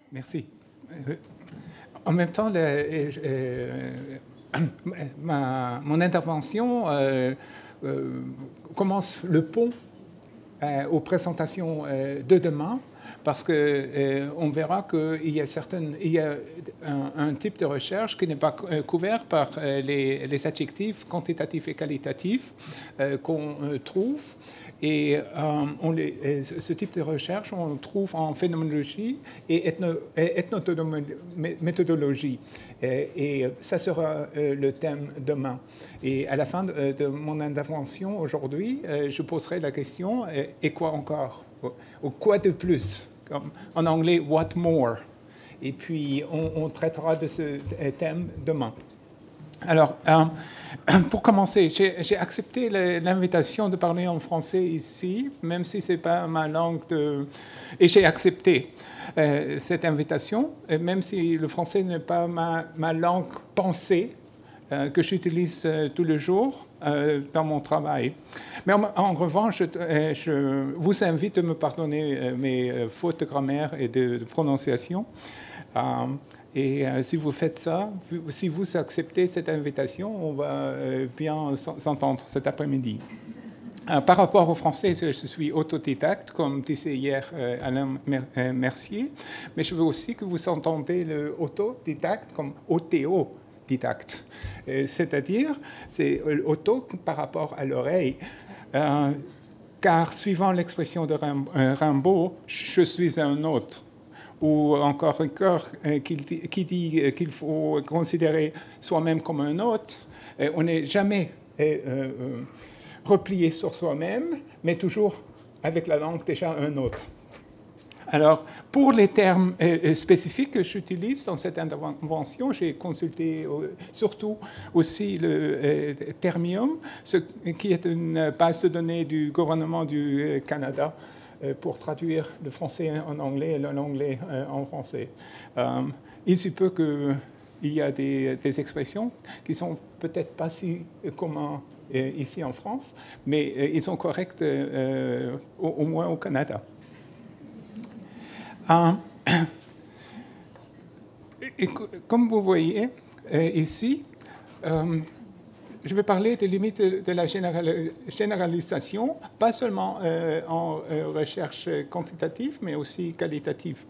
Merci. En même temps, mon intervention commence le pont aux présentations de demain, parce qu'on verra qu'il y a un type de recherche qui n'est pas couvert par les adjectifs quantitatifs et qualitatifs qu'on trouve. Et ce type de recherche, on le trouve en phénoménologie et ethnométhodologie. Et ça sera le thème demain. Et à la fin de mon intervention aujourd'hui, je poserai la question « et quoi encore ?» ou « quoi de plus ?» en anglais « what more ?» Et puis, on traitera de ce thème demain. Alors, pour commencer, j'ai accepté l'invitation de parler en français ici, même si ce n'est pas ma langue Et j'ai accepté cette invitation, même si le français n'est pas ma langue pensée, que j'utilise tous les jours dans mon travail. Mais en revanche, je vous invite à me pardonner mes fautes de grammaire et de prononciation. Et si vous faites ça, si vous acceptez cette invitation, on va bien s'entendre cet après-midi. Par rapport au français, je suis autodidacte, comme disait hier Alain Mercier, mais je veux aussi que vous entendez le autodidacte comme autéodidacte. C'est-à-dire, c'est auto par rapport à l'oreille. Car suivant l'expression de Rimbaud, je suis un autre. Ou encore un cœur qui dit qu'il faut considérer soi-même comme un autre. On n'est jamais replié sur soi-même, mais toujours avec la langue déjà un autre. Alors, pour les termes spécifiques que j'utilise dans cette intervention, j'ai consulté surtout aussi le Termium, qui est une base de données du gouvernement du Canada, pour traduire le français en anglais et l'anglais en français. Il se peut qu'il y a des expressions qui ne sont peut-être pas si communes ici en France, mais ils sont corrects au moins au Canada. Et comme vous voyez ici, je vais parler des limites de la généralisation, pas seulement en recherche quantitative, mais aussi qualitative.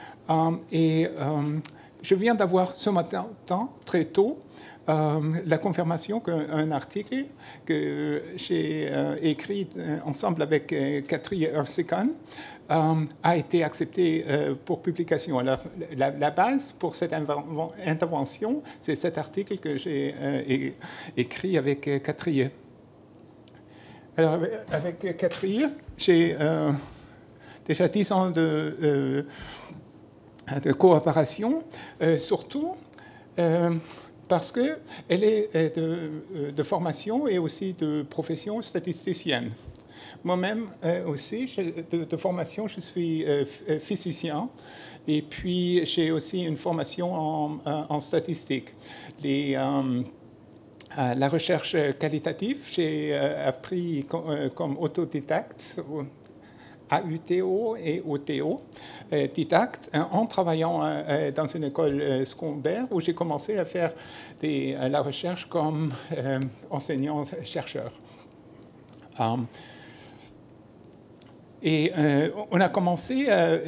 Je viens d'avoir ce matin, très tôt, la confirmation qu'un article que j'ai écrit ensemble avec Katri Ersikan a été accepté pour publication. Alors, la base pour cette intervention, c'est cet article que j'ai écrit avec Katri. Alors, avec Katri, j'ai déjà 10 ans de coopération, surtout parce qu'elle est de formation et aussi de profession statisticienne. Moi-même aussi, de formation, je suis physicien et puis j'ai aussi une formation en statistique. La recherche qualitative, j'ai appris comme autodidacte, AUTO et OTO, didacte, en travaillant dans une école secondaire où j'ai commencé à faire la recherche comme enseignant-chercheur. Et on a commencé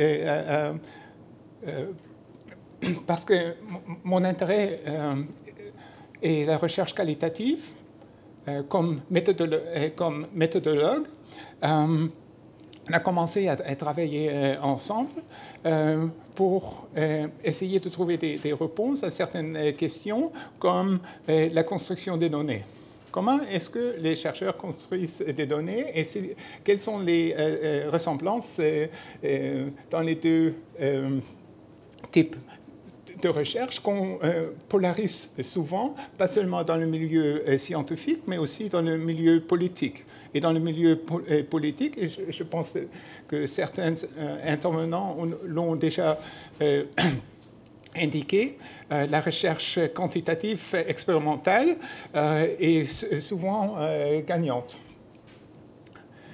parce que mon intérêt est la recherche qualitative comme méthodologue. On a commencé à travailler ensemble pour essayer de trouver des réponses à certaines questions comme la construction des données. Comment est-ce que les chercheurs construisent des données et quelles sont les ressemblances dans les deux types de recherche qu'on polarise souvent, pas seulement dans le milieu scientifique, mais aussi dans le milieu politique. Et dans le milieu politique, et je pense que certains intervenants l'ont déjà indiqué, la recherche quantitative expérimentale est souvent gagnante.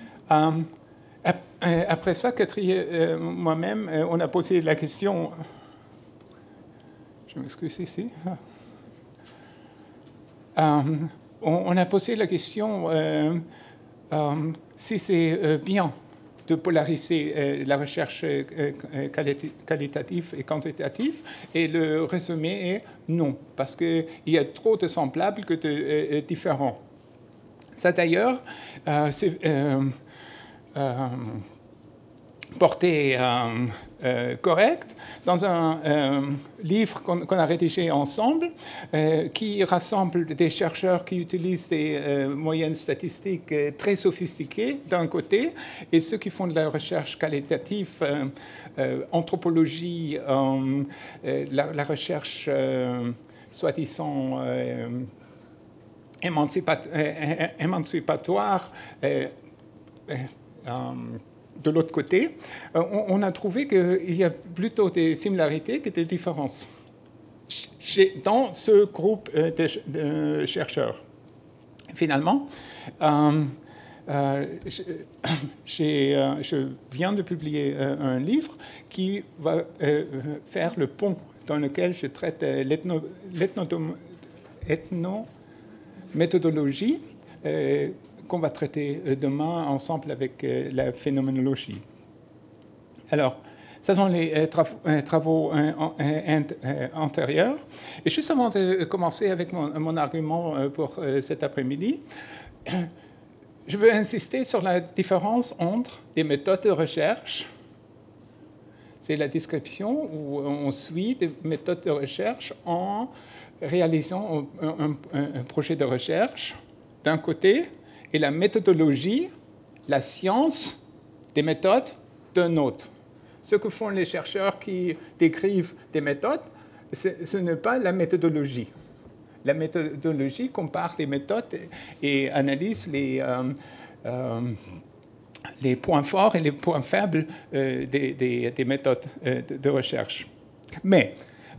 Après ça, Catherine, moi-même, on a posé la question Je m'excuse ici. On a posé la question si c'est bien de polariser la recherche qualitative et quantitative, et le résumé est non, parce qu'il y a trop de semblables que de différents. Ça d'ailleurs, c'est portée correcte dans un livre qu'on a rédigé ensemble qui rassemble des chercheurs qui utilisent des moyennes statistiques très sophistiquées d'un côté et ceux qui font de la recherche qualitative, anthropologie, la recherche soi-disant émancipatoire de l'autre côté, on a trouvé qu'il y a plutôt des similarités que des différences dans ce groupe de chercheurs. Finalement, je viens de publier un livre qui va faire le pont dans lequel je traite l'ethnométhodologie qu'on va traiter demain ensemble avec la phénoménologie. Alors, ce sont les travaux antérieurs. Et juste avant de commencer avec mon argument pour cet après-midi, je veux insister sur la différence entre les méthodes de recherche. C'est la description où on suit des méthodes de recherche en réalisant un projet de recherche d'un côté, et la méthodologie, la science des méthodes d'un autre. Ce que font les chercheurs qui décrivent des méthodes, ce n'est pas la méthodologie. La méthodologie compare des méthodes et analyse les points forts et les points faibles des méthodes de recherche. Mais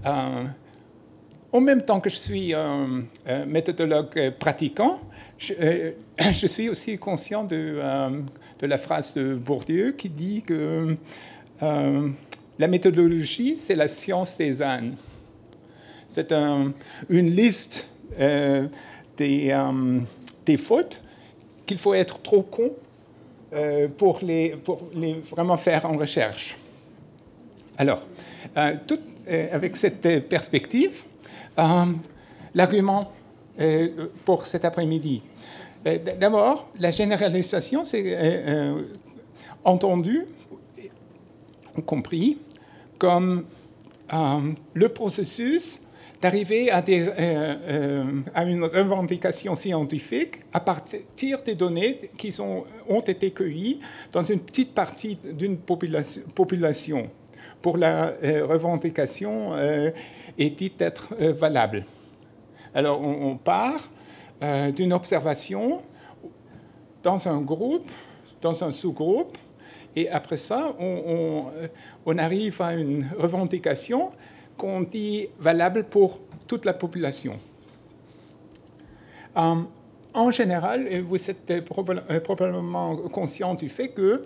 en même temps que je suis un méthodologue pratiquant, je suis aussi conscient de la phrase de Bourdieu qui dit que la méthodologie, c'est la science des ânes. C'est une liste des fautes qu'il faut être trop con pour les vraiment faire en recherche. Alors, avec cette perspective, l'argument pour cet après-midi. D'abord, la généralisation, c'est entendu, compris, comme le processus d'arriver à une revendication scientifique à partir des données qui ont été cueillies dans une petite partie d'une population pour la revendication est dite être valable. Alors, on part d'une observation dans un groupe, dans un sous-groupe, et après ça, on arrive à une revendication qu'on dit valable pour toute la population. En général, et vous êtes probablement conscient du fait que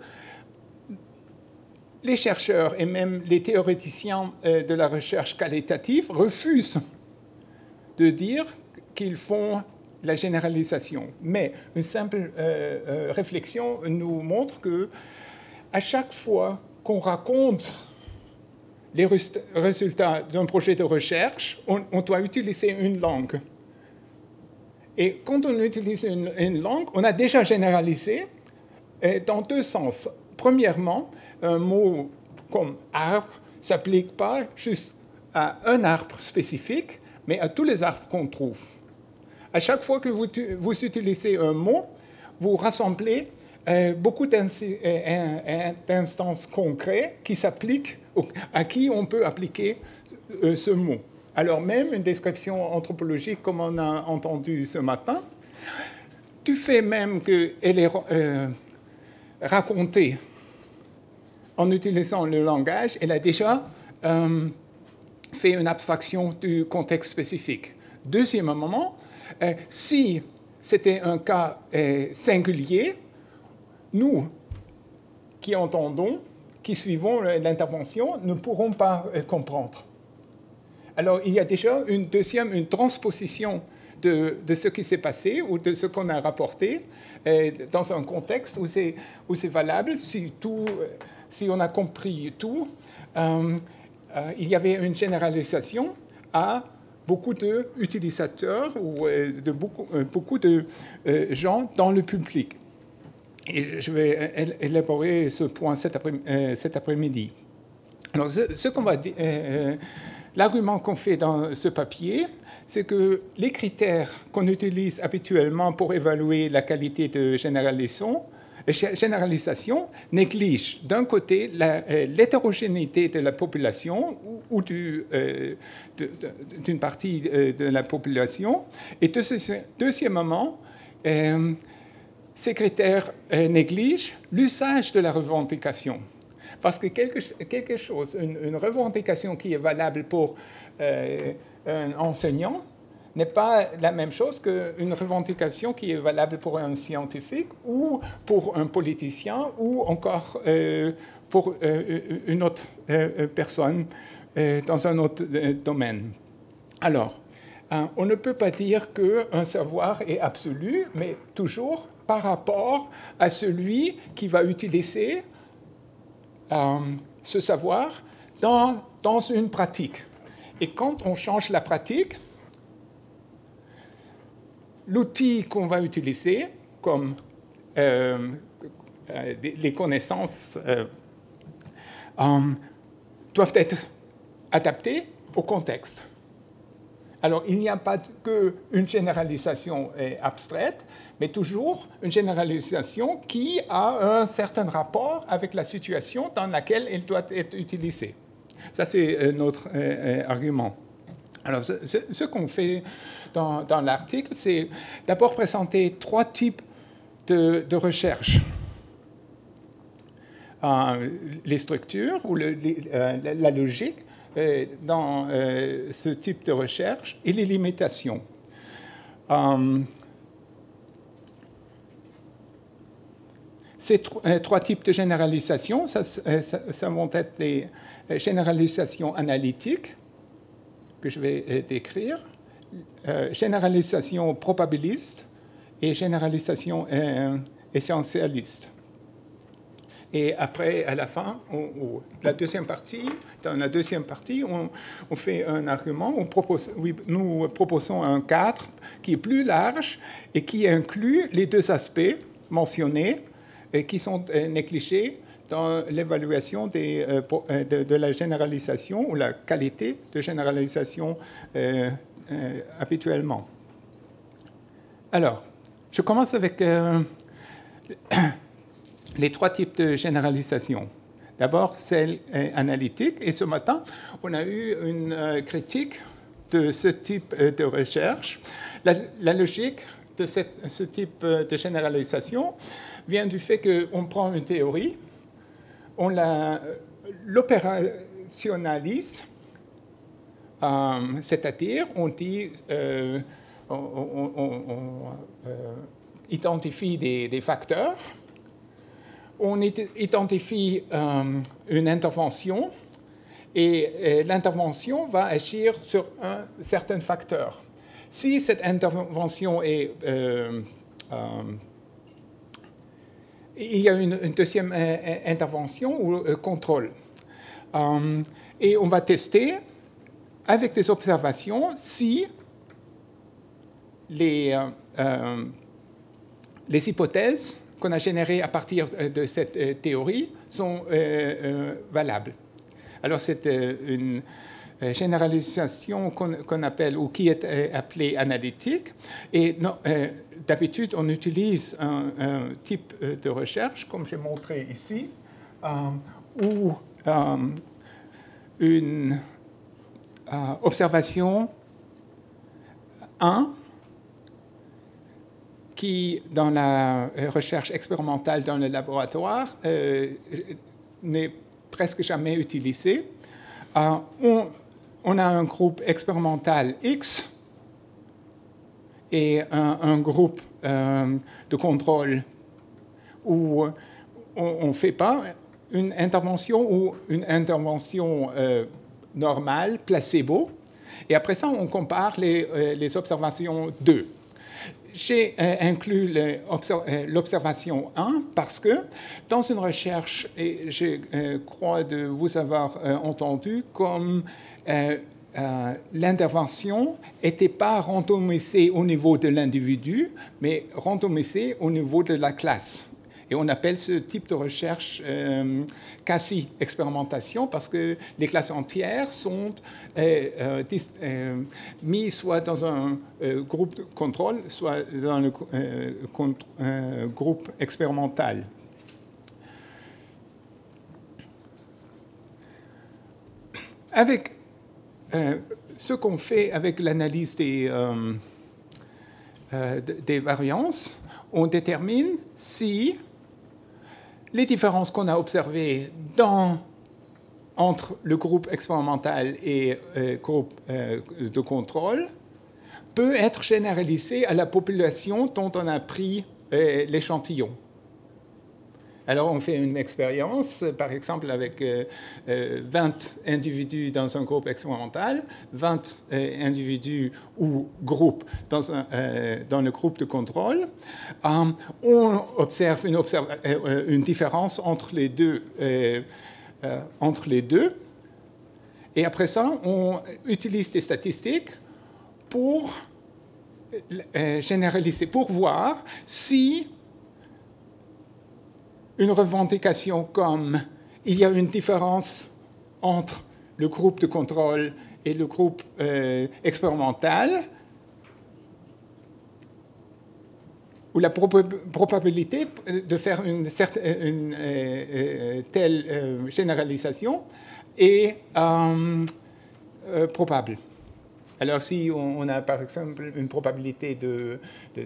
les chercheurs et même les théoréticiens de la recherche qualitative refusent de dire qu'ils font la généralisation. Mais une simple réflexion nous montre que à chaque fois qu'on raconte les résultats d'un projet de recherche, on doit utiliser une langue. Et quand on utilise une langue, on a déjà généralisé dans deux sens. Premièrement, un mot comme arbre ne s'applique pas juste à un arbre spécifique, mais à tous les arbres qu'on trouve. À chaque fois que vous utilisez un mot, vous rassemblez beaucoup d'instances concrètes qui s'appliquent, à qui on peut appliquer ce mot. Alors même une description anthropologique, comme on a entendu ce matin, du fait même qu'elle est racontée en utilisant le langage, elle a déjà fait une abstraction du contexte spécifique. Deuxièmement, si c'était un cas singulier, nous qui entendons, qui suivons l'intervention, ne pourrons pas comprendre. Alors, il y a déjà une transposition de ce qui s'est passé ou de ce qu'on a rapporté dans un contexte où c'est valable, si on a compris tout. Il y avait une généralisation à beaucoup d'utilisateurs ou de beaucoup de gens dans le public. Et je vais élaborer ce point cet après-midi. Alors, ce qu'on va dire, l'argument qu'on fait dans ce papier, c'est que les critères qu'on utilise habituellement pour évaluer la qualité de généralisation négligent d'un côté l'hétérogénéité de la population ou d'une partie de la population, et deuxièmement, ces critères négligent l'usage de la revendication. Parce que quelque chose, une revendication qui est valable pour un enseignant n'est pas la même chose qu'une revendication qui est valable pour un scientifique ou pour un politicien ou encore pour une autre personne dans un autre domaine. Alors, on ne peut pas dire qu'un savoir est absolu, mais toujours par rapport à celui qui va utiliser ce savoir dans une pratique. Et quand on change la pratique, l'outil qu'on va utiliser, comme les connaissances, doivent être adaptés au contexte. Alors, il n'y a pas qu'une généralisation abstraite, mais toujours une généralisation qui a un certain rapport avec la situation dans laquelle elle doit être utilisée. Ça, c'est notre argument. Alors, ce qu'on fait dans l'article, c'est d'abord présenter 3 types de recherche. Les structures ou la logique dans ce type de recherche et les limitations. Ces 3 types de généralisation, ça vont être les généralisations analytiques, que je vais décrire, généralisation probabiliste et généralisation essentialiste. Et après, à la fin, dans la deuxième partie, on fait un argument, nous proposons un cadre qui est plus large et qui inclut les 2 aspects mentionnés et qui sont négligés dans l'évaluation de la généralisation ou la qualité de généralisation habituellement. Alors, je commence avec les 3 types de généralisation. D'abord, celle analytique. Et ce matin, on a eu une critique de ce type de recherche. La logique de ce type de généralisation vient du fait qu'on prend une théorie, on l'opérationnalise, c'est-à-dire on dit, on identifie des facteurs, on identifie une intervention et l'intervention va agir sur un certain facteur. Si cette intervention est... il y a une deuxième intervention ou contrôle. Et on va tester avec des observations si les hypothèses qu'on a générées à partir de cette théorie sont valables. Alors, c'est une généralisation qu'on appelle ou qui est appelée analytique. Et d'habitude, on utilise un type de recherche, comme j'ai montré ici, où une observation 1 qui, dans la recherche expérimentale dans le laboratoire, n'est presque jamais utilisée. On a un groupe expérimental X et un groupe de contrôle où on ne fait pas une intervention ou une intervention normale, placebo, Et après ça, on compare les observations 2. J'ai inclus l'observation 1 parce que dans une recherche, et je crois de vous avoir entendu, comme l'intervention n'était pas randomisée au niveau de l'individu, mais randomisée au niveau de la classe. Et on appelle ce type de recherche quasi-expérimentation parce que les classes entières sont mises soit dans un groupe de contrôle, soit dans le groupe expérimental. Avec ce qu'on fait avec l'analyse des variances, on détermine si les différences qu'on a observées entre le groupe expérimental et le groupe de contrôle peut être généralisées à la population dont on a pris l'échantillon. Alors, on fait une expérience, par exemple, avec 20 individus dans un groupe expérimental, 20 individus ou groupes dans le groupe de contrôle. On observe une différence entre les deux. Et après ça, on utilise des statistiques pour généraliser, pour voir si une revendication comme il y a une différence entre le groupe de contrôle et le groupe expérimental, ou la probabilité de faire une telle généralisation est probable. Alors, si on a, par exemple, une probabilité de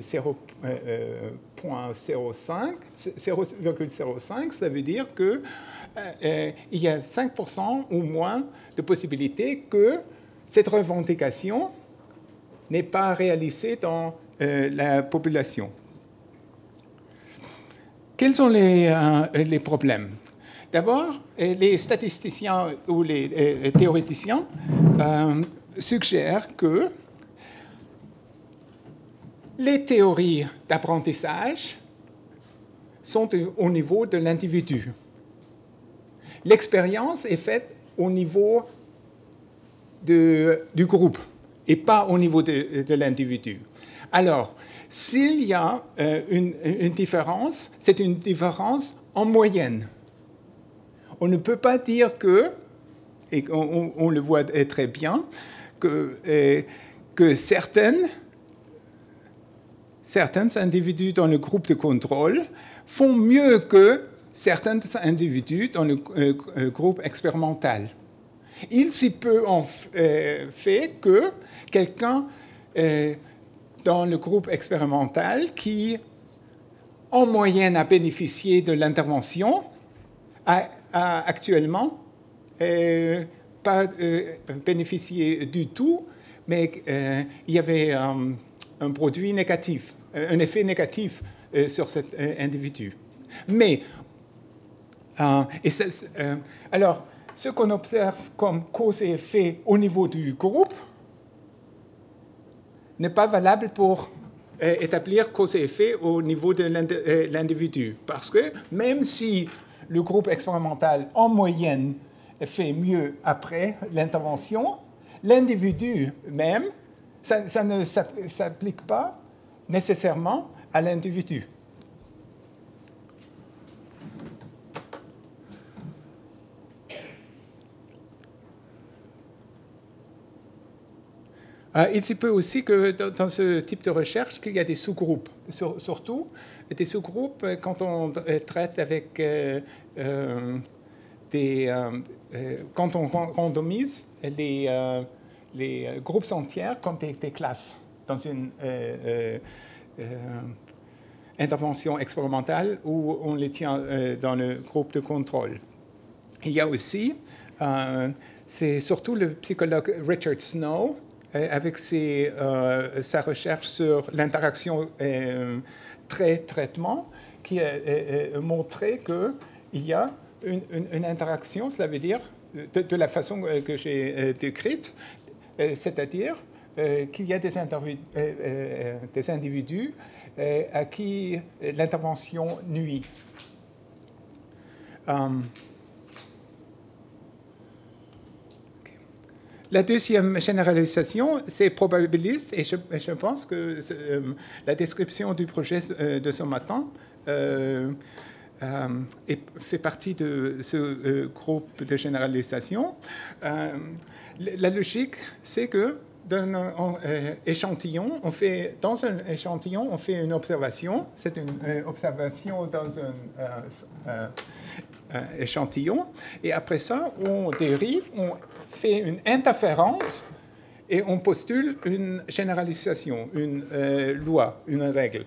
0,05, ça veut dire qu'il y a 5% ou moins de possibilités que cette revendication n'est pas réalisée dans la population. Quels sont les problèmes? D'abord, les statisticiens ou les théoréticiens suggère que les théories d'apprentissage sont au niveau de l'individu. L'expérience est faite au niveau du groupe et pas au niveau de l'individu. Alors, s'il y a une différence, c'est une différence en moyenne. On ne peut pas dire que, et on le voit très bien, que certains individus dans le groupe de contrôle font mieux que certains individus dans le groupe expérimental. Il s'y peut en fait que quelqu'un dans le groupe expérimental qui, en moyenne, a bénéficié de l'intervention, a actuellement pas bénéficié du tout, mais il y avait un produit négatif, un effet négatif sur cet individu. Mais, alors, ce qu'on observe comme cause et effet au niveau du groupe n'est pas valable pour établir cause et effet au niveau de l'individu. Parce que même si le groupe expérimental, en moyenne, fait mieux après l'intervention, l'individu même, ça ne s'applique pas nécessairement à l'individu. Il se peut aussi que dans ce type de recherche, qu'il y a des sous-groupes, surtout des sous-groupes quand on traite avec quand on randomise les groupes entiers comme des classes dans une intervention expérimentale où on les tient dans le groupe de contrôle. Il y a aussi, c'est surtout le psychologue Richard Snow, avec sa recherche sur l'interaction traitement, qui a montré qu'il y a une interaction, cela veut dire, de la façon que j'ai décrite, c'est-à-dire qu'il y a des individus à qui l'intervention nuit. La deuxième généralisation, c'est probabiliste, et je pense que la description du projet de ce matin fait partie de ce groupe de généralisation. La logique, c'est que dans un échantillon, dans un échantillon, on fait une observation. C'est une observation dans un échantillon. Et après ça, on dérive, on fait une interférence et on postule une généralisation, une loi, une règle.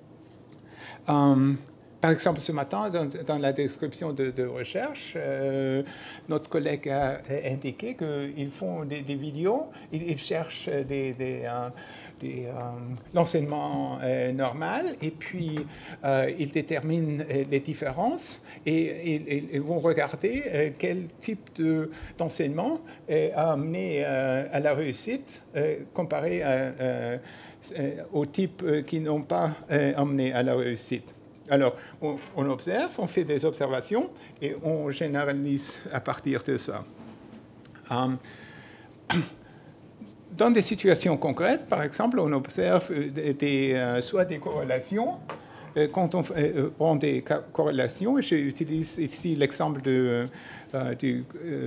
Par exemple, ce matin, dans la description de recherche, notre collègue a indiqué qu'ils font des vidéos, ils cherchent l'enseignement normal, et puis ils déterminent les différences, et ils vont regarder quel type d'enseignement a amené à la réussite comparé aux types qui n'ont pas amené à la réussite. Alors, on observe, on fait des observations et on généralise à partir de ça. Dans des situations concrètes, par exemple, on observe soit des corrélations. Quand on prend des corrélations, j'utilise ici l'exemple du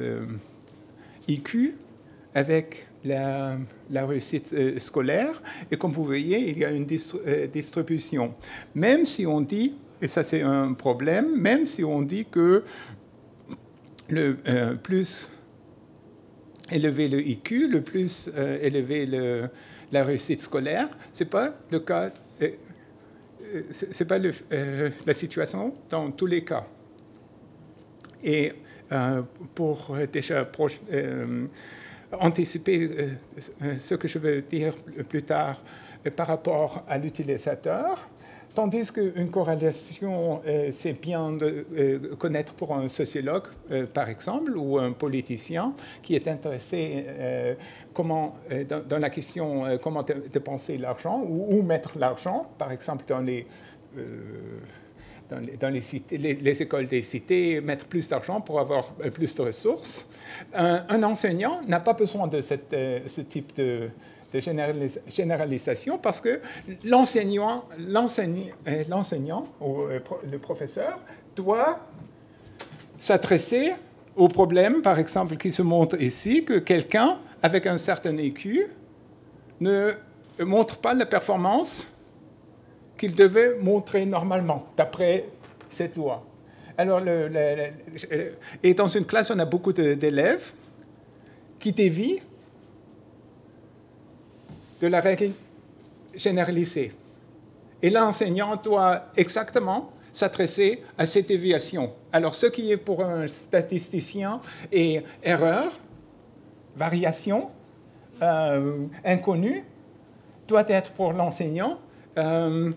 IQ avec la réussite scolaire. Et comme vous voyez, il y a une distribution. Même si on dit, et ça c'est un problème, même si on dit que le plus élevé le IQ, le plus élevé la réussite scolaire, ce n'est pas le cas, c'est pas la situation dans tous les cas. Et pour déjà anticiper ce que je vais dire plus tard par rapport à l'utilisateur, tandis qu'une corrélation, c'est bien de connaître pour un sociologue, par exemple, ou un politicien qui est intéressé dans la question comment dépenser l'argent ou où mettre l'argent, par exemple dans les cités, les écoles des cités, mettre plus d'argent pour avoir plus de ressources. Un enseignant n'a pas besoin de ce type de généralisation parce que l'enseignant ou le professeur doit s'adresser au problème, par exemple, qui se montre ici, que quelqu'un avec un certain IQ ne montre pas la performance qu'il devait montrer normalement, d'après cette loi. Alors, et dans une classe, on a beaucoup d'élèves qui dévient de la règle généralisée. Et l'enseignant doit exactement s'adresser à cette déviation. Alors, ce qui est pour un statisticien est erreur, variation, inconnue, doit être pour l'enseignant le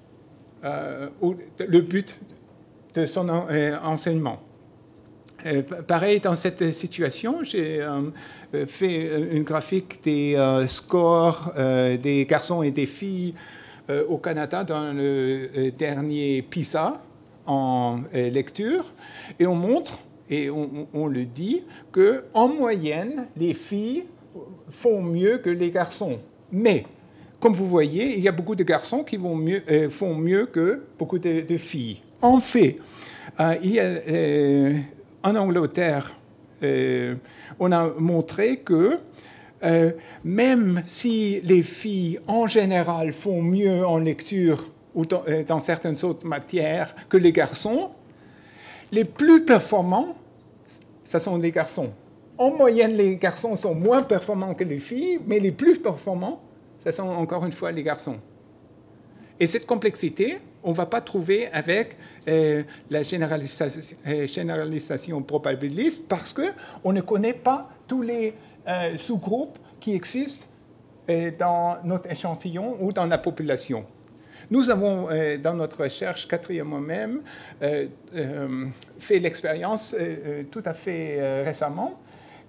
but de son enseignement. Pareil, dans cette situation, j'ai fait une graphique des scores des garçons et des filles au Canada dans le dernier PISA en lecture. Et on montre, et on le dit, qu'en moyenne, les filles font mieux que les garçons. Mais, comme vous voyez, il y a beaucoup de garçons qui font mieux que beaucoup de filles. En fait, il y a... en Angleterre, on a montré que même si les filles, en général, font mieux en lecture ou dans certaines autres matières que les garçons, les plus performants, ce sont les garçons. En moyenne, les garçons sont moins performants que les filles, mais les plus performants, ce sont encore une fois les garçons. Et cette complexité, on ne va pas trouver avec la généralisation probabiliste parce qu'on ne connaît pas tous les sous-groupes qui existent dans notre échantillon ou dans la population. Nous avons, dans notre recherche, Catherine et moi-même, fait l'expérience tout à fait récemment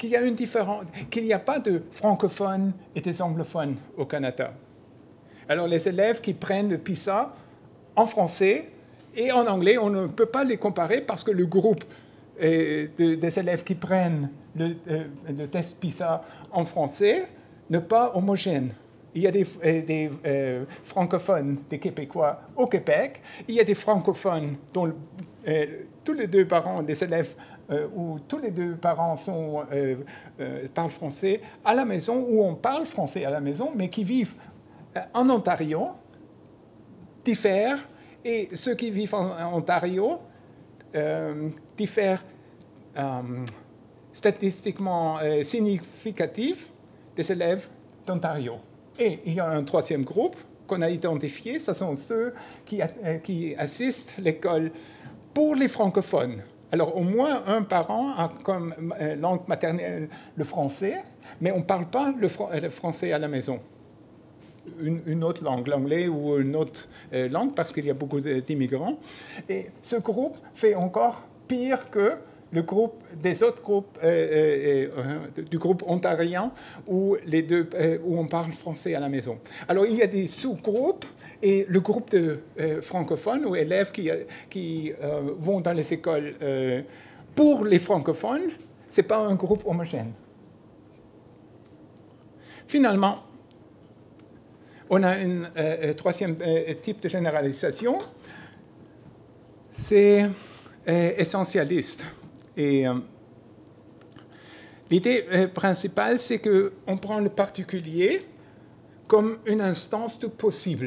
qu'il n'y a pas de francophones et des anglophones au Canada. Alors les élèves qui prennent le PISA en français et en anglais, on ne peut pas les comparer parce que le groupe des élèves qui prennent le test PISA en français n'est pas homogène. Il y a des francophones, des Québécois au Québec. Il y a des francophones dont tous les deux parents des élèves où tous les deux parents parlent français à la maison, où on parle français à la maison, mais qui vivent en Ontario, diffèrent. Et ceux qui vivent en Ontario diffèrent statistiquement significatifs des élèves d'Ontario. Et il y a un troisième groupe qu'on a identifié, ce sont ceux qui assistent à l'école pour les francophones. Alors, au moins un parent a comme langue maternelle le français, mais on ne parle pas le français à la maison. Une autre langue, l'anglais ou une autre langue, parce qu'il y a beaucoup d'immigrants. Et ce groupe fait encore pire que le groupe des autres groupes du groupe ontarien où on parle français à la maison. Alors il y a des sous-groupes et le groupe de francophones ou élèves qui vont dans les écoles pour les francophones, ce n'est pas un groupe homogène. Finalement, on a un troisième type de généralisation, c'est essentialiste. Et l'idée principale, c'est qu'on prend le particulier comme une instance du possible.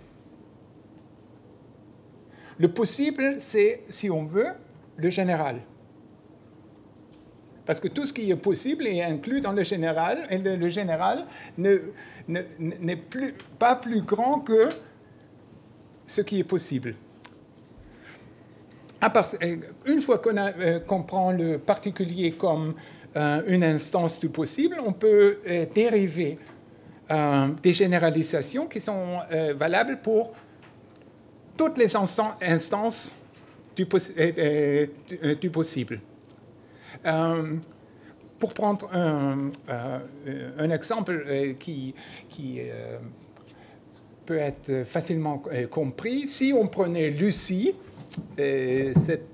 Le possible, c'est, si on veut, le général. Parce que tout ce qui est possible est inclus dans le général, et le général n'est pas plus grand que ce qui est possible. Une fois qu'on prend le particulier comme une instance du possible, on peut dériver des généralisations qui sont valables pour toutes les instances du possible. Pour prendre un exemple qui peut être facilement compris, si on prenait Lucie, le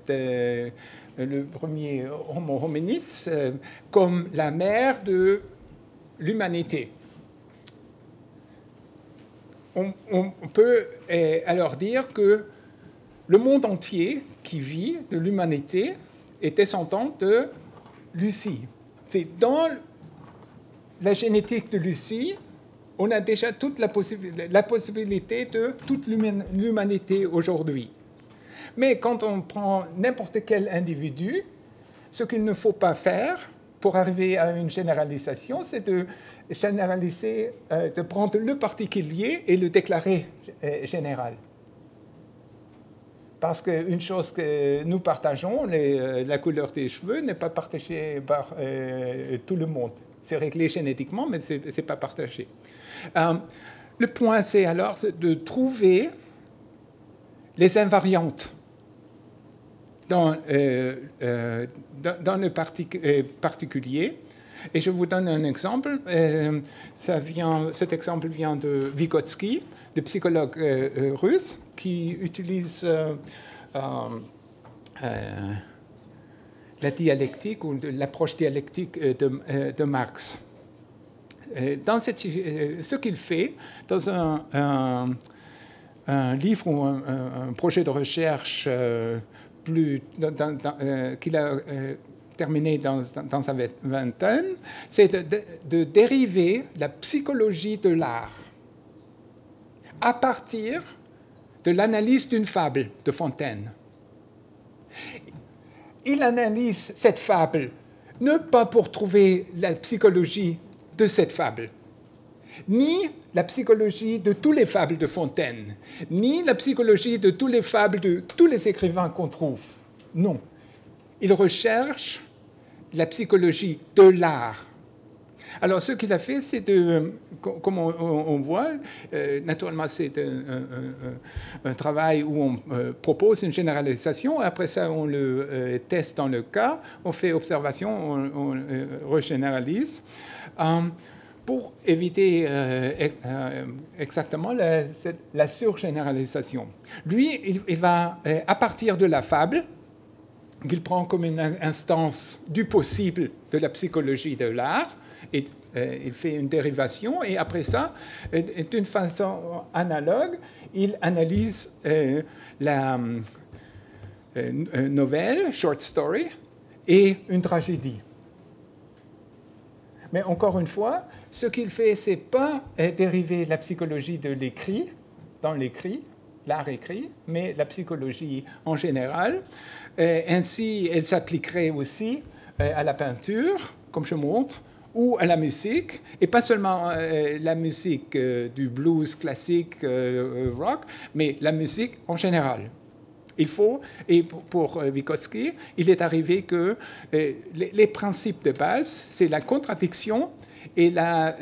premier Homo hominis, comme la mère de l'humanité. On peut alors dire que le monde entier qui vit de l'humanité est descendant de Lucie. C'est dans la génétique de Lucie, on a déjà toute la possibilité de toute l'humanité aujourd'hui. Mais quand on prend n'importe quel individu, ce qu'il ne faut pas faire pour arriver à une généralisation, c'est de généraliser, de prendre le particulier et le déclarer général. Parce qu'une chose que nous partageons, la couleur des cheveux, n'est pas partagée par tout le monde. C'est réglé génétiquement, mais ce n'est pas partagé. Le point, c'est alors de trouver les invariantes dans le particulier. Et je vous donne un exemple. Cet exemple vient de Vygotsky, le psychologue russe, qui utilise la dialectique ou l'approche dialectique de Marx. Ce qu'il fait dans un livre ou un projet de recherche qu'il a terminé dans sa vingtaine, c'est de dériver la psychologie de l'art à partir de l'analyse d'une fable de Fontaine. Il analyse cette fable, non pas pour trouver la psychologie de cette fable, ni la psychologie de toutes les fables de Fontaine, ni la psychologie de toutes les fables de tous les écrivains qu'on trouve. Non. Il recherche la psychologie de l'art. Alors, ce qu'il a fait, c'est de, comme on voit, naturellement, c'est un travail où on propose une généralisation. Après ça, on le teste dans le cas, on fait observation, on regénéralise. Pour éviter exactement la surgénéralisation. Lui, il va, à partir de la fable, qu'il prend comme une instance du possible de la psychologie de l'art, et il fait une dérivation, et après ça, d'une façon analogue, il analyse la nouvelle, short story, et une tragédie. Mais encore une fois, ce qu'il fait, c'est pas dériver la psychologie de l'écrit, dans l'écrit, l'art écrit, mais la psychologie en général. Ainsi, elle s'appliquerait aussi à la peinture, comme je montre, ou à la musique, et pas seulement la musique du blues classique rock, mais la musique en général. Il faut, et pour Vygotsky, il est arrivé que les principes de base, c'est la contradiction et la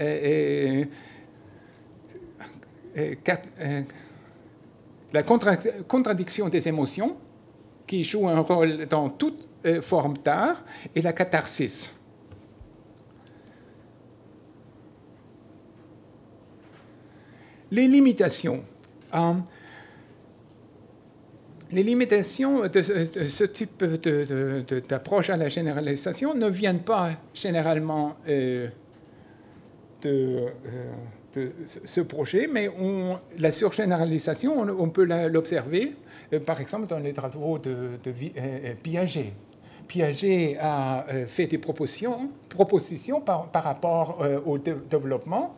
contradiction des émotions, qui joue un rôle dans toute forme d'art, et la catharsis. Les limitations. Les limitations de ce type d'approche à la généralisation ne viennent pas généralement de ce projet, mais la surgénéralisation, on peut l'observer, par exemple, dans les travaux de Piaget. Piaget a fait des propositions par rapport au développement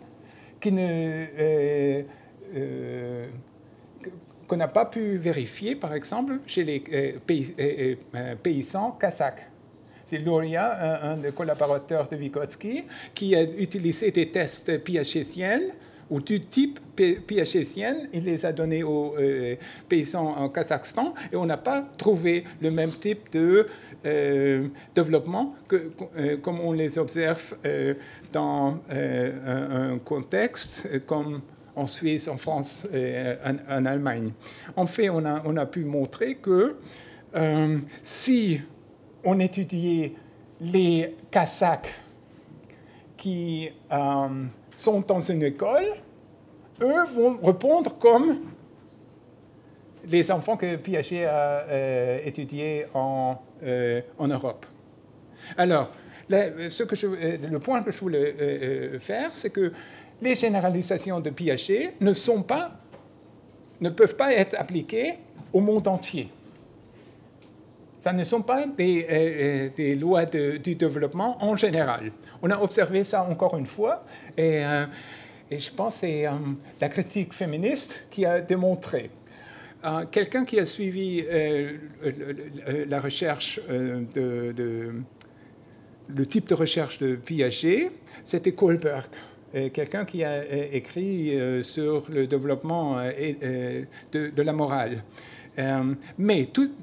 qu'on n'a pas pu vérifier, par exemple, chez les paysans kazakhs. C'est Luria, un des collaborateurs de Vygotsky, qui a utilisé des tests piagétiens ou du type piagétien. Il les a donnés aux paysans en Kazakhstan et on n'a pas trouvé le même type de développement comme on les observe dans un contexte comme en Suisse, en France et en Allemagne. En fait, on a pu montrer que si on étudiait les Kazakhs qui sont dans une école, eux vont répondre comme les enfants que Piaget a étudiés en Europe. Alors, le point que je voulais faire, c'est que les généralisations de Piaget ne peuvent pas être appliquées au monde entier. Ça ne sont pas des lois du développement en général. On a observé ça encore une fois, et je pense que c'est la critique féministe qui a démontré. Quelqu'un qui a suivi la recherche le type de recherche de Piaget, c'était Kohlberg. Quelqu'un qui a écrit sur le développement de la morale. Mais tout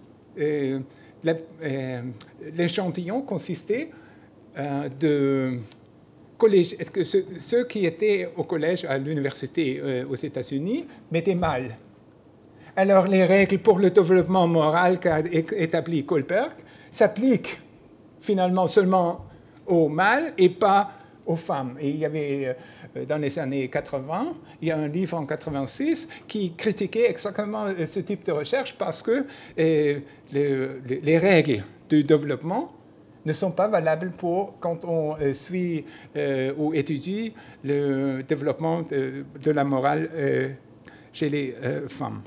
l'échantillon consistait de ceux qui étaient au collège, à l'université aux États-Unis, mettaient mal. Alors, les règles pour le développement moral qu'a établi Kohlberg s'appliquent finalement seulement aux mâles et pas aux femmes. Et il y avait, dans les années 80, il y a un livre en 86 qui critiquait exactement ce type de recherche parce que les règles du développement ne sont pas valables quand on suit ou étudie le développement de la morale chez les femmes.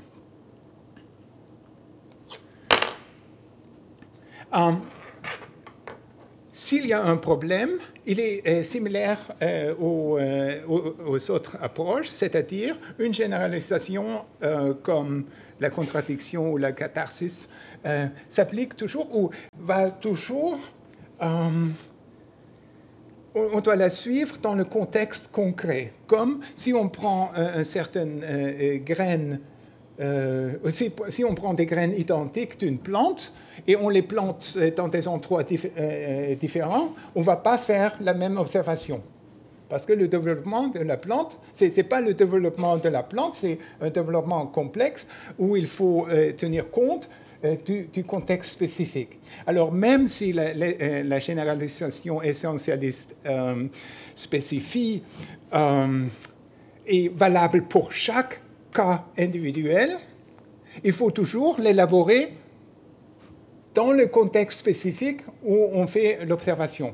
S'il y a un problème, il est similaire aux autres approches, c'est-à-dire une généralisation comme la contradiction ou la catharsis s'applique toujours ou va toujours... on doit la suivre dans le contexte concret, comme si on prend une certaine graine si on prend des graines identiques d'une plante et on les plante dans des endroits différents, on ne va pas faire la même observation. Parce que le développement de la plante, ce n'est pas le développement de la plante, c'est un développement complexe où il faut tenir compte du contexte spécifique. Alors, même si la généralisation essentialiste spécifie est valable pour chaque cas individuel, il faut toujours l'élaborer dans le contexte spécifique où on fait l'observation.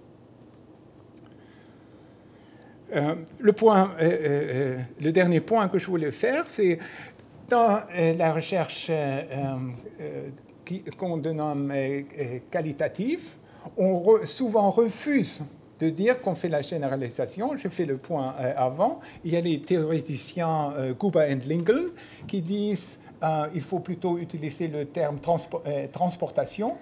Le dernier point que je voulais faire, c'est dans la recherche qu'on dénomme qualitative, on souvent refuse de dire qu'on fait la généralisation. Je fais le point avant. Il y a les théoriciens Guba et Lingle qui disent qu'il faut plutôt utiliser le terme transportation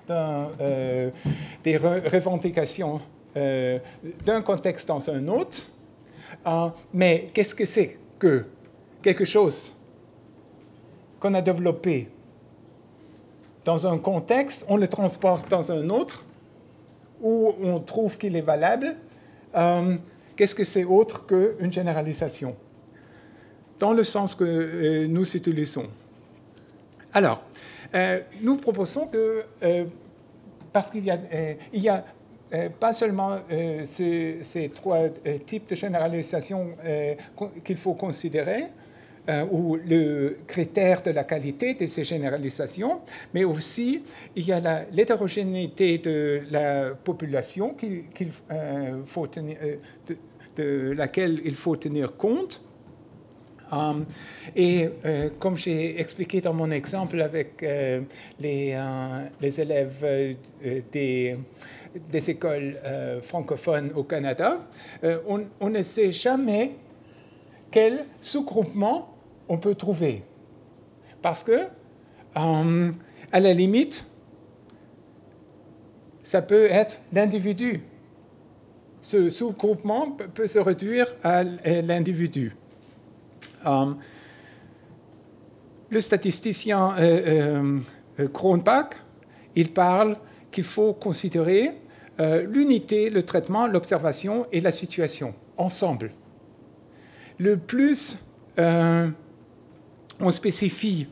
des revendications d'un contexte dans un autre. Mais qu'est-ce que c'est que quelque chose qu'on a développé dans un contexte, on le transporte dans un autre où on trouve qu'il est valable? Qu'est-ce que c'est autre qu'une généralisation dans le sens que nous utilisons? Alors, nous proposons que, parce qu'il y a pas seulement ces trois types de généralisation qu'il faut considérer, ou le critère de la qualité de ces généralisations, mais aussi il y a l'hétérogénéité de la population de laquelle il faut tenir compte. Et comme j'ai expliqué dans mon exemple avec les élèves des écoles francophones au Canada, on ne sait jamais quel sous-groupement on peut trouver. Parce que, à la limite, ça peut être l'individu. Ce sous-groupement peut se réduire à l'individu. Le statisticien Cronbach, il parle qu'il faut considérer l'unité, le traitement, l'observation et la situation ensemble. Le plus on spécifie,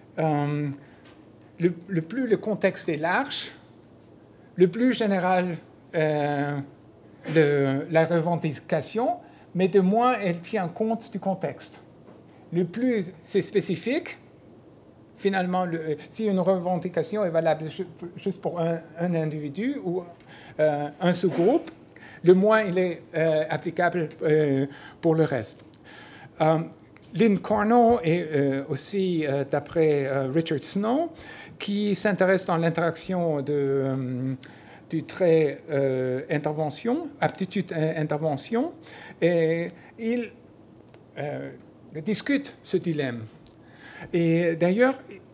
le plus le contexte est large, le plus général la revendication, mais de moins elle tient compte du contexte. Le plus c'est spécifique, finalement, si une revendication est valable juste pour un individu ou un sous-groupe, le moins il est applicable pour le reste. Lynn Corno et aussi d'après Richard Snow, qui s'intéresse dans l'interaction du trait intervention, aptitude-intervention, et il discute ce dilemme. Et d'ailleurs,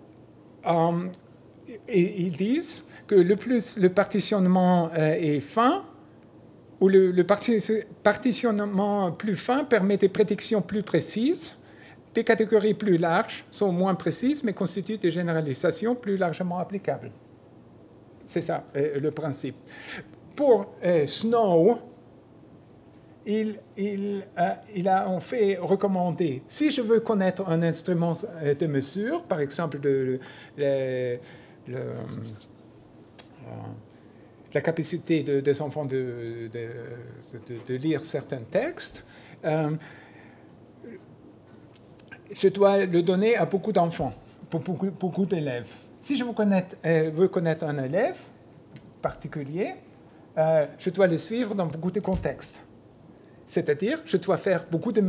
ils disent que le plus le partitionnement est fin, ou le partitionnement plus fin permet des prédictions plus précises, des catégories plus larges sont moins précises, mais constituent des généralisations plus largement applicables. C'est ça, le principe. Pour Snow, il a en fait recommandé, si je veux connaître un instrument de mesure, par exemple la capacité des enfants de lire certains textes, je dois le donner à beaucoup d'enfants, pour beaucoup d'élèves. Si je veux connaître un élève particulier, je dois le suivre dans beaucoup de contextes. C'est-à-dire, je dois faire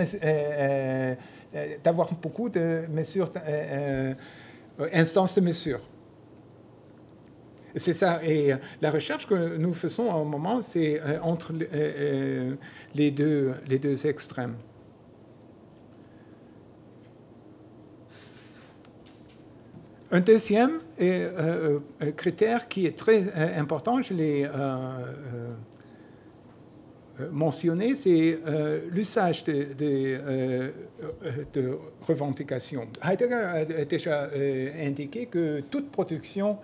d'avoir beaucoup de mesures, instances de mesure. C'est ça. Et la recherche que nous faisons à un moment, c'est entre les deux extrêmes. Un deuxième critère qui est très important, je l'ai mentionner, c'est l'usage de revendications. Heidegger a déjà indiqué que toute production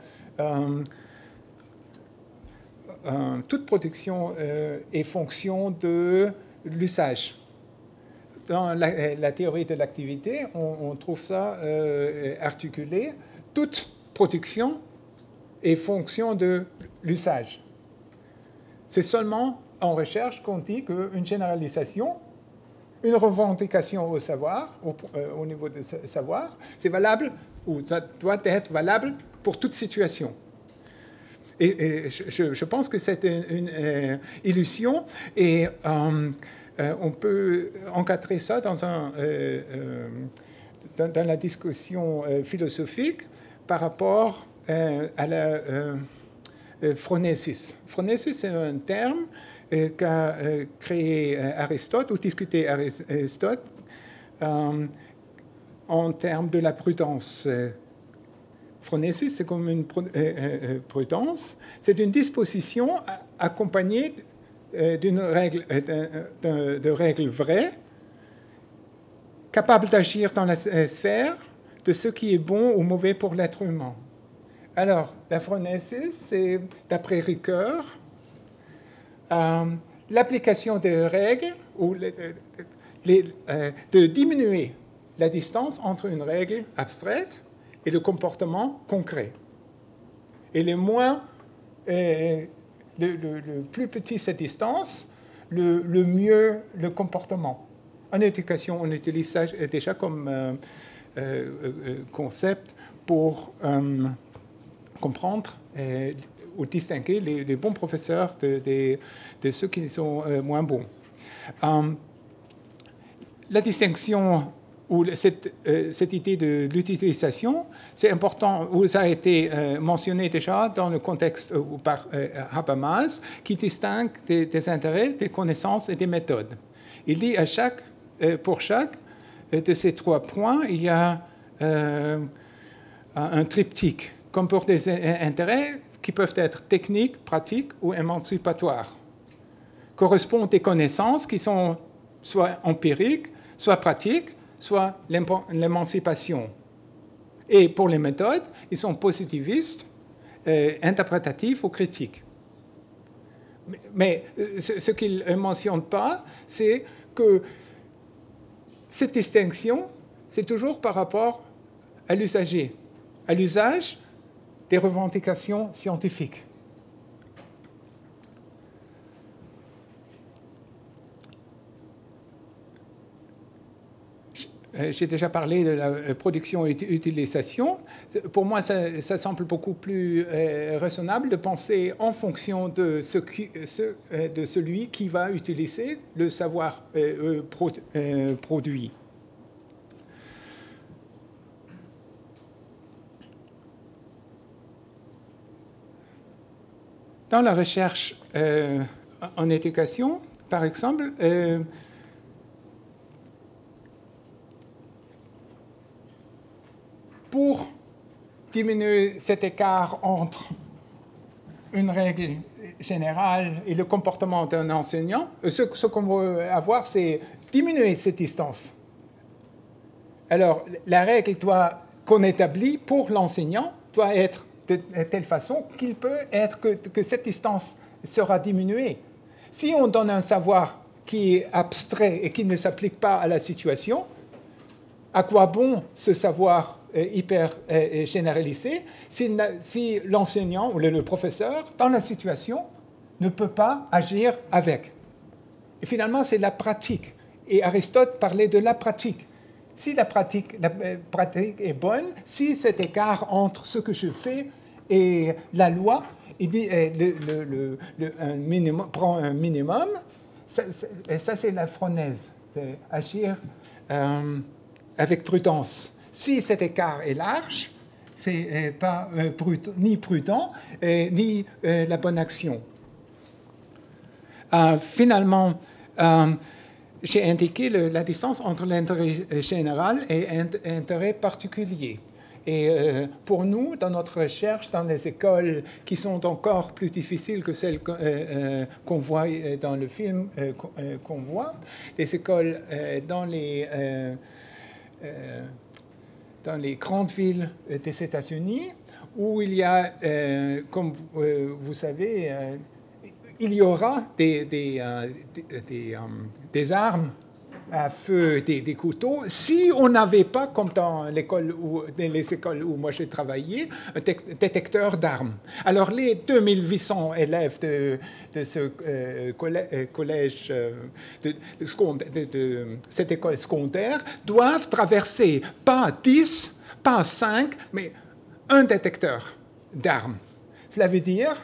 est fonction de l'usage. Dans la théorie de l'activité, on trouve ça articulé. Toute production est fonction de l'usage. C'est seulement en recherche qu'on dit qu'une généralisation, une revendication au savoir, au niveau de savoir, c'est valable, ou ça doit être valable pour toute situation. Et je pense que c'est une illusion, et on peut encadrer ça dans la discussion philosophique par rapport à la phronésis. Phronésis, c'est un terme qu'a créé Aristote, ou discuté Aristote, en termes de la prudence. Phronésis, c'est comme une prudence. C'est une disposition accompagnée de règles vraies, capable d'agir dans la sphère de ce qui est bon ou mauvais pour l'être humain. Alors, la phronésis, c'est, d'après Ricoeur, l'application des règles, ou de diminuer la distance entre une règle abstraite et le comportement concret. Et le plus petit cette distance, le mieux le comportement. En éducation, on utilise ça déjà comme concept pour comprendre ou distinguer les bons professeurs de ceux qui sont moins bons. La distinction ou cette idée de l'utilisation, c'est important, ou ça a été mentionné déjà dans le contexte par Habermas, qui distingue des intérêts, des connaissances et des méthodes. Il dit pour chaque de ces trois points, il y a un triptyque, comme pour des intérêts qui peuvent être techniques, pratiques ou émancipatoires. Correspondent des connaissances qui sont soit empiriques, soit pratiques, soit l'émancipation. Et pour les méthodes, ils sont positivistes, interprétatifs ou critiques. Mais ce qu'ils ne mentionnent pas, c'est que cette distinction, c'est toujours par rapport à l'usager, à l'usage des revendications scientifiques. J'ai déjà parlé de la production et utilisation. Pour moi, ça semble beaucoup plus raisonnable de penser en fonction de celui qui va utiliser le savoir produit. Dans la recherche en éducation, par exemple, pour diminuer cet écart entre une règle générale et le comportement d'un enseignant, ce qu'on veut avoir, c'est diminuer cette distance. Alors, la règle qu'on établit pour l'enseignant doit être de telle façon qu'il peut être que cette distance sera diminuée. Si on donne un savoir qui est abstrait et qui ne s'applique pas à la situation, à quoi bon ce savoir hyper généralisé si l'enseignant ou le professeur, dans la situation, ne peut pas agir avec? Et finalement, c'est la pratique. Et Aristote parlait de la pratique. Si la pratique est bonne, si cet écart entre ce que je fais et la loi, il dit prend un minimum, ça c'est la phronèse, agir avec prudence. Si cet écart est large, c'est pas ni prudent ni la bonne action. Finalement, j'ai indiqué la distance entre l'intérêt général et l'intérêt particulier. Et pour nous, dans notre recherche, dans les écoles qui sont encore plus difficiles que celles qu'on voit dans le film qu'on voit, les écoles dans les grandes villes des États-Unis, où il y a, comme vous savez, il y aura des armes à feu, des couteaux, si on n'avait pas, comme dans les écoles où moi j'ai travaillé, un détecteur d'armes. Alors les 2800 élèves de ce collège, de cette école secondaire, doivent traverser pas 10, pas 5, mais un détecteur d'armes. Cela veut dire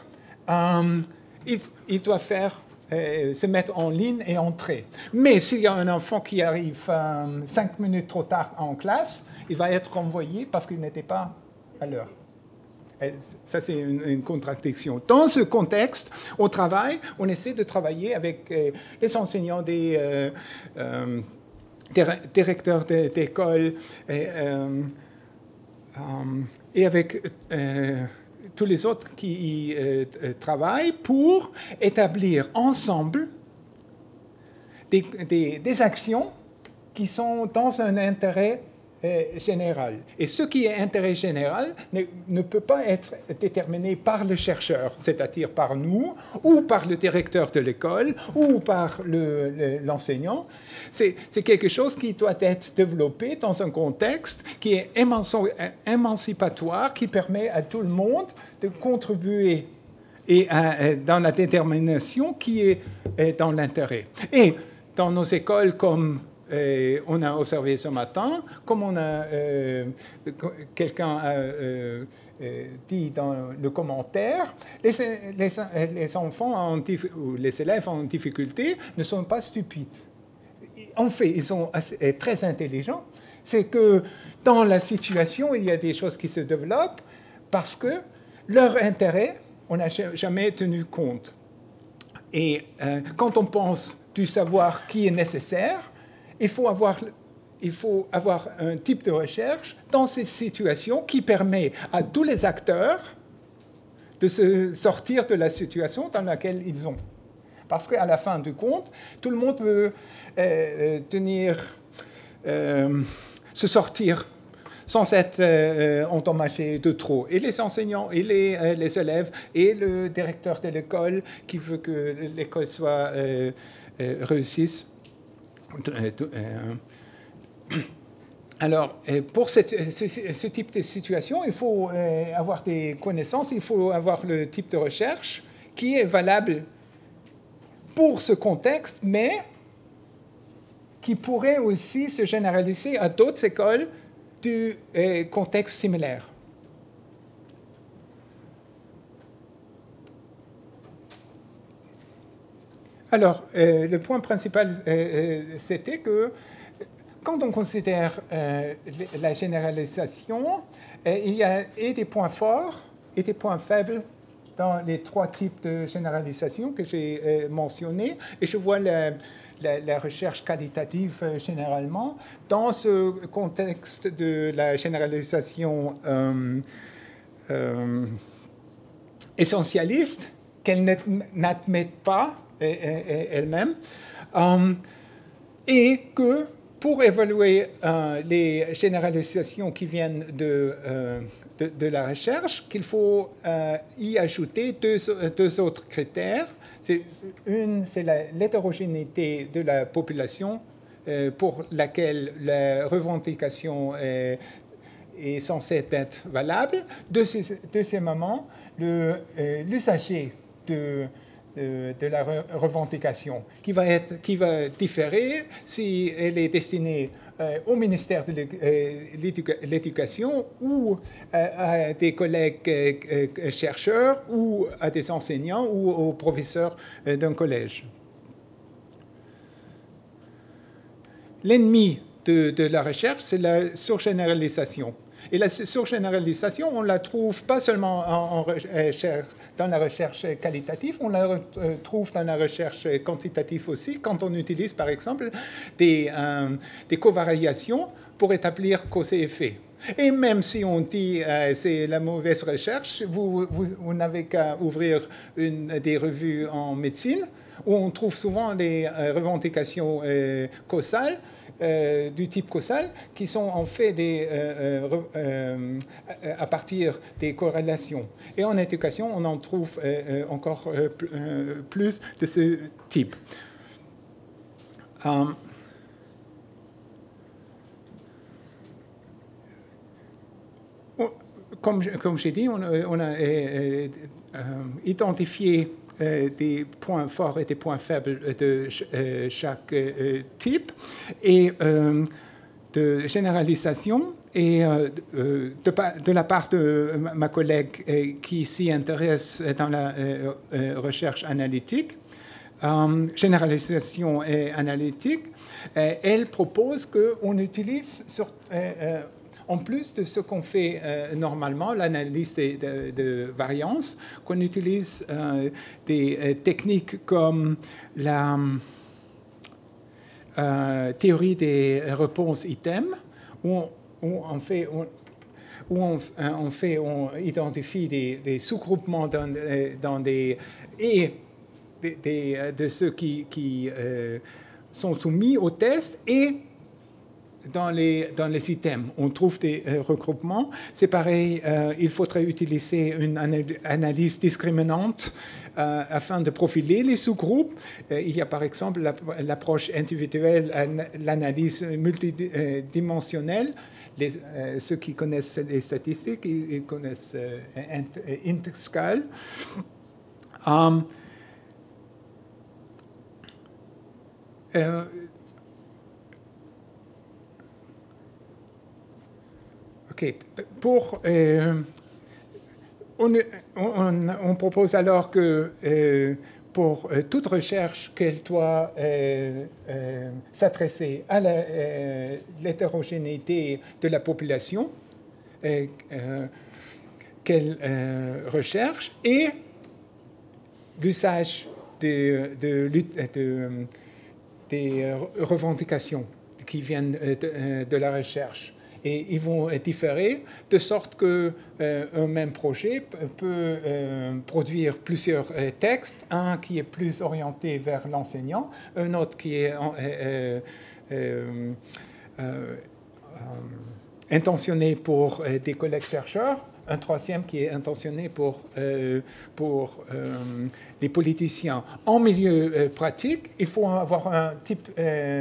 il doit se mettre en ligne et entrer. Mais s'il y a un enfant qui arrive 5 minutes trop tard en classe, il va être renvoyé parce qu'il n'était pas à l'heure. Ça, c'est une contradiction. Dans ce contexte, au travail, on essaie de travailler avec les enseignants des directeurs d'école et avec tous les autres qui y travaillent pour établir ensemble des actions qui sont dans un intérêt général. Et ce qui est intérêt général ne peut pas être déterminé par le chercheur, c'est-à-dire par nous, ou par le directeur de l'école, ou par l'enseignant. C'est quelque chose qui doit être développé dans un contexte qui est émancipatoire, qui permet à tout le monde de contribuer dans la détermination qui est dans l'intérêt. Et dans nos écoles comme on a observé ce matin, comme quelqu'un a dit dans le commentaire, les enfants ou les élèves en difficulté ne sont pas stupides. En fait, ils sont très intelligents. C'est que dans la situation, il y a des choses qui se développent parce que leur intérêt, on n'a jamais tenu compte. Et quand on pense du savoir qui est nécessaire, il faut avoir un type de recherche dans ces situations qui permet à tous les acteurs de se sortir de la situation dans laquelle ils sont. Parce qu'à la fin du compte, tout le monde veut se sortir sans être endommagé de trop. Et les enseignants, et les élèves, et le directeur de l'école qui veut que l'école soit réussisse. Alors, pour ce type de situation, il faut avoir des connaissances, il faut avoir le type de recherche qui est valable pour ce contexte, mais qui pourrait aussi se généraliser à d'autres écoles du contexte similaire. Alors, le point principal, c'était que quand on considère la généralisation, il y a des points forts et des points faibles dans les trois types de généralisation que j'ai mentionnés. Et je vois la recherche qualitative généralement dans ce contexte de la généralisation essentialiste qu'elle n'admet pas elle-même, et que pour évaluer les généralisations qui viennent de la recherche, qu'il faut y ajouter deux autres critères. Une, c'est l'hétérogénéité de la population pour laquelle la revendication est censée être valable. Deuxièmement, l'usager de la revendication, qui va différer si elle est destinée au ministère de l'Éducation ou à des collègues chercheurs ou à des enseignants ou aux professeurs d'un collège. L'ennemi de la recherche, c'est la surgénéralisation. Et la surgénéralisation, on la trouve pas seulement dans la recherche qualitative, on la retrouve dans la recherche quantitative aussi, quand on utilise par exemple des covariations pour établir cause et effet. Et même si on dit c'est la mauvaise recherche, vous n'avez qu'à ouvrir des revues en médecine où on trouve souvent des revendications causales, du type causal, qui sont en fait à partir des corrélations. Et en éducation, on en trouve encore plus de ce type. Comme j'ai dit, on a identifié des points forts et des points faibles de chaque type et de généralisation. Et de la part de ma collègue qui s'y intéresse dans la recherche analytique, généralisation et analytique, elle propose qu'on utilise en plus de ce qu'on fait normalement, l'analyse de variance, qu'on utilise des techniques comme la théorie des réponses items, où on identifie des sous-groupements de ceux qui sont soumis au test et dans les items, on trouve des regroupements. C'est pareil, il faudrait utiliser une analyse discriminante afin de profiler les sous-groupes. Il y a par exemple l'approche individuelle, l'analyse multidimensionnelle. Ceux qui connaissent les statistiques, ils connaissent Interscale. OK. On propose alors que pour toute recherche, qu'elle doit s'adresser à l'hétérogénéité de la population qu'elle recherche et l'usage des revendications qui viennent de la recherche. Et ils vont différer de sorte qu'un même projet peut produire plusieurs textes, un qui est plus orienté vers l'enseignant, un autre qui est intentionné pour des collègues chercheurs, un troisième qui est intentionné pour les politiciens. En milieu pratique, il faut avoir un type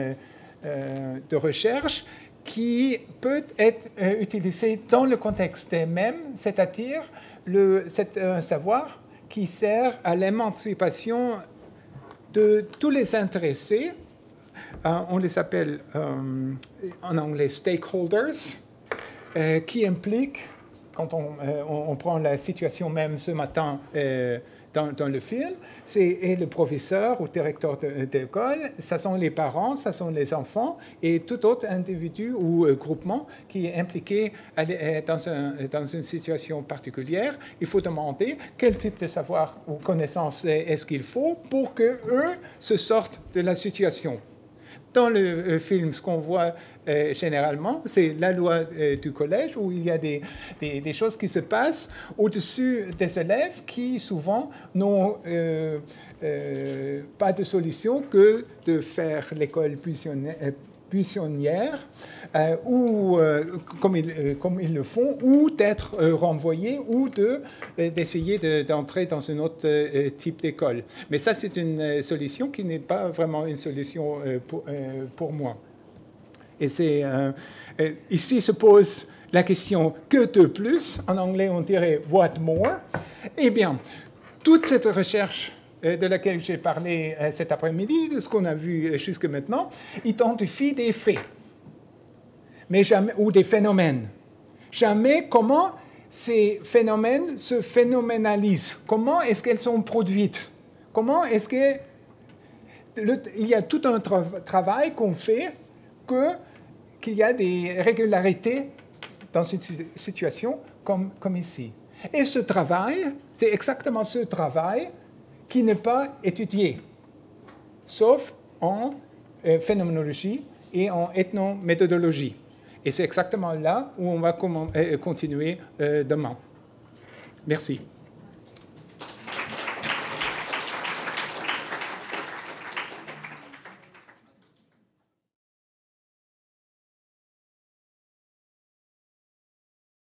de recherche qui peut être utilisé dans le contexte même, c'est-à-dire un savoir qui sert à l'émancipation de tous les intéressés. On les appelle en anglais stakeholders, qui impliquent, quand on prend la situation même ce matin dans le film, c'est le professeur ou directeur d'école, ce sont les parents, ce sont les enfants et tout autre individu ou groupement qui est impliqué dans une situation particulière. Il faut demander quel type de savoir ou connaissance est-ce qu'il faut pour qu'eux se sortent de la situation. Dans le film, ce qu'on voit généralement, c'est la loi du collège où il y a des choses qui se passent au-dessus des élèves qui, souvent, n'ont pas de solution que de faire l'école buissonnière ou comme ils le font, ou d'être renvoyés, ou d'essayer d'entrer dans un autre type d'école. Mais ça, c'est une solution qui n'est pas vraiment une solution pour moi. Et ici se pose la question « que de plus ?» En anglais, on dirait « what more ?» Eh bien, toute cette recherche de laquelle j'ai parlé cet après-midi, de ce qu'on a vu jusque maintenant, identifie des faits, mais jamais, ou des phénomènes. Jamais comment ces phénomènes se phénoménalisent. Comment est-ce qu'elles sont produites? Comment est-ce qu'il y a tout un travail qu'on fait qu'il y a des régularités dans une situation comme ici. Et ce travail, c'est exactement ce travail qui n'est pas étudié, sauf en phénoménologie et en ethnométhodologie. Et c'est exactement là où on va continuer demain. Merci.